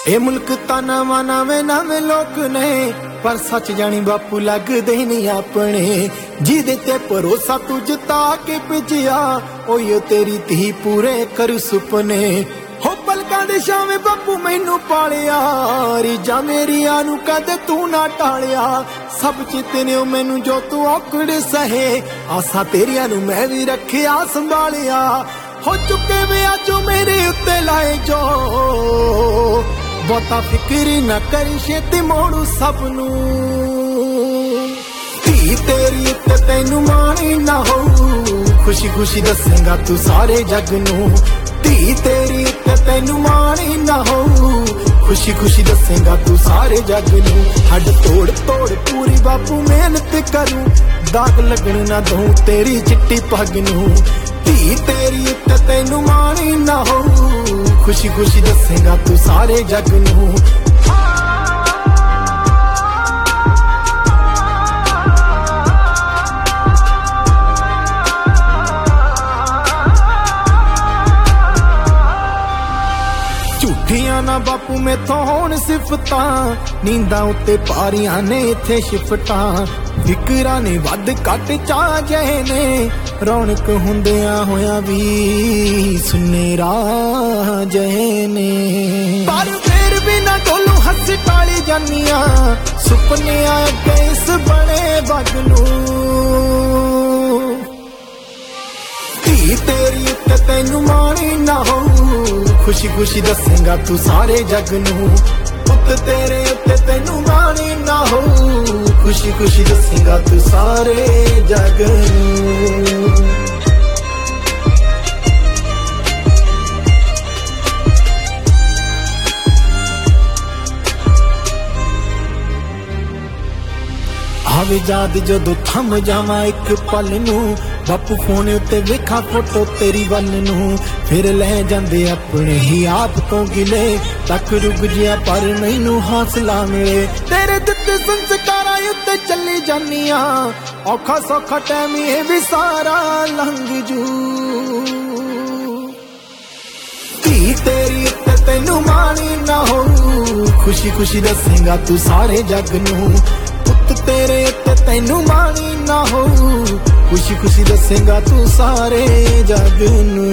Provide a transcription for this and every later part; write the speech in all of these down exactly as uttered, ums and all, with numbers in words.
ए मुल्क ता नवा नवे नवे लोग ने, पर सच जानी बापू लगदे नहीं अपने। जिदे ते भरोसा तू जता के भेजिया, ओयो तेरी धी पूरे करू सुपने। हो पलकां दे छावें बापू मैनू पालिया, रीजा मेरिया नू कदे तू ना टालिया। सब चिते ने मैनू जो तू औकड़ सहे, आसा तेरिया नू मैं भी रखिया संभालिया। हो चुके वे अजो मेरे उत्ते लाए जो, बहुता फिक्र न करी छेती मोड़ू सबनू। धी तेरी उत्ते तैनू माणी ना हो, खुशी खुशी दसेगा तू सारे जग नू। धी तेरी उत्ते तैनू माणी ना हो, खुशी खुशी दसेगा तू सारे जग नू। हड तोड़ तोड़ पूरी बापू मेहनत करूं, दाग लगन ना दूं तेरी चिट्टी पग नू। धी तेरी उत्ते तैनू माणी ना हो, खुशी खुशी दसेगा तू सारे जग नू। झूठियां ना बापू मैथों होण सिफतां, नींदां उत्ते पारियां ने इत्थे शिफटां। फिकरां ने वध घट चा जहे ने, रौनक हुंदियां होया भी सुनेरा जहे ने। पर फिर भी ना डोलू हस टाली जानियां, सुपने अगे इस बने बग नू। धी तेरी उत्ते तैनू माणी ना हो, खुशी खुशी दसेगा तू सारे जग नू। पुत तेरे उत्ते तैनू माणी ना हो, खुशी खुशी दसेगा तू सारे जग नू। आवे याद जदों थम जावां एक पल नू, बापू फोन उत्ते वेखा फोटो तेरी वल नू। फिर ले जांदे अपने ही आप तो गिले, तक रुक जिया पर मैनू हौसला मिले। तेरे दित्ते संस्कारां उत्ते चली जानियां, औखा सौखा टैम ये भी सारा लंघ जू। धी तेरी उत्ते तैनू माणी ना हो, खुशी खुशी दसेगा तू सारे जग नू। पुत तेरे उत्ते तैनू माणी ना हो, खुशी खुशी दसेगा तू सारे जग नू।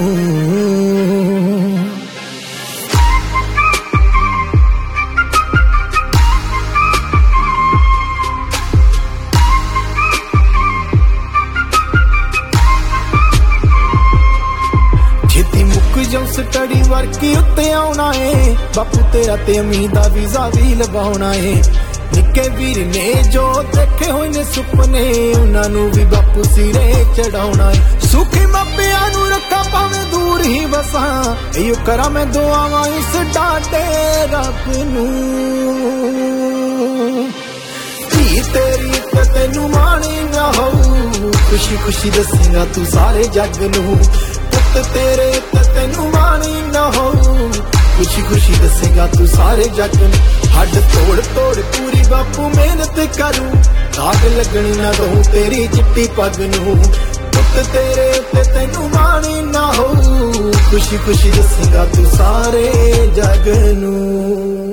छेती मुक जाऊं स्टडी वर्क उत्ते आउणा है, बापू तेरा ते उम्मीदा वीजा भी लवाउणा है। निक्के वीर ने जो देखे होए ने सुपने, उन्हां नू भी बापू सिरे चढ़ाउणा है। सुखी मापियां नू रखा भावें दूर ही वसां, इहो करा मैं दुआवां इस डाटे रब नू। धी तेरी उत्ते तैनू माणी ना हो, खुशी खुशी दसेगा तू सारे जग नू। पुत तेरे उत्ते तैनू माणी ना हो, खुशी खुशी दसेगा तू सारे जग नू। हड तोड़ तोड़ पूरी बापू मेहनत करूं, दाग लगन ना दूं तेरी चिट्टी पग नू। पुत तेरे उत्ते तैनू माणी ना हो, खुशी खुशी दसेगा तू सारे जग नू।